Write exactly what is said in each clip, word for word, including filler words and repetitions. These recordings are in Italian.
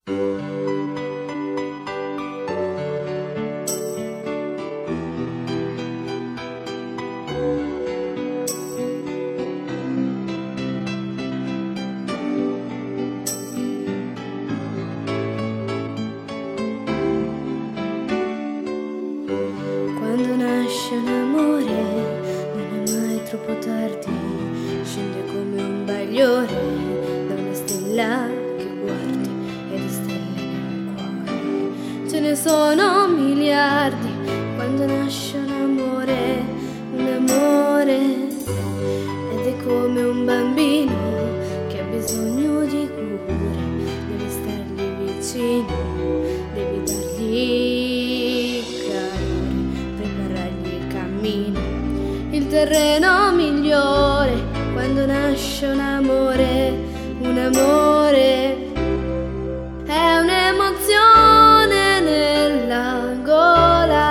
Quando nasce un amore non è mai troppo tardi, scende come un bagliore da una stella che guardi e di stelle nel cuore ce ne sono miliardi. Quando nasce un amore, un amore, ed è come un bambino che ha bisogno di cure, devi stargli vicino, devi dargli il terreno migliore. Quando nasce un amore, un amore, è un'emozione nella gola.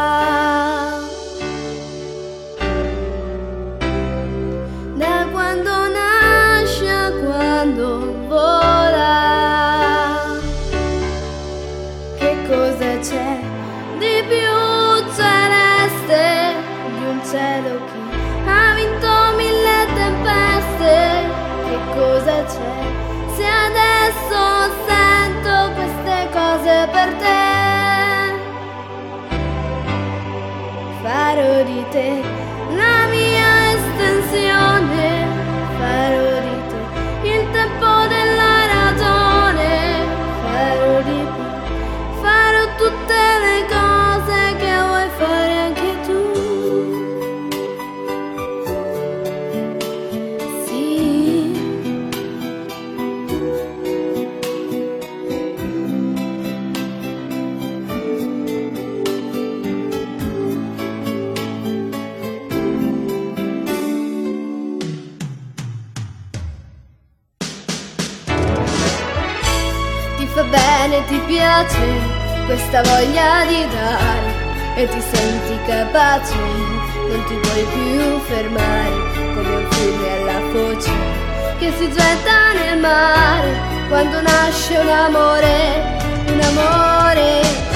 Da quando nasce a quando vola, che cosa c'è di più celeste di un cielo che ha vinto mille tempeste? Che cosa c'è se adesso sento queste cose per te? Farò di te la mia estensione, farò di te il tempo della ragione, farò di te, farò tutte le cose che vuoi fare anche tu. Ti fa bene, ti piace questa voglia di dare e ti senti capace, non ti vuoi più fermare, come un fiume alla foce che si getta nel mare. Quando nasce un amore, un amore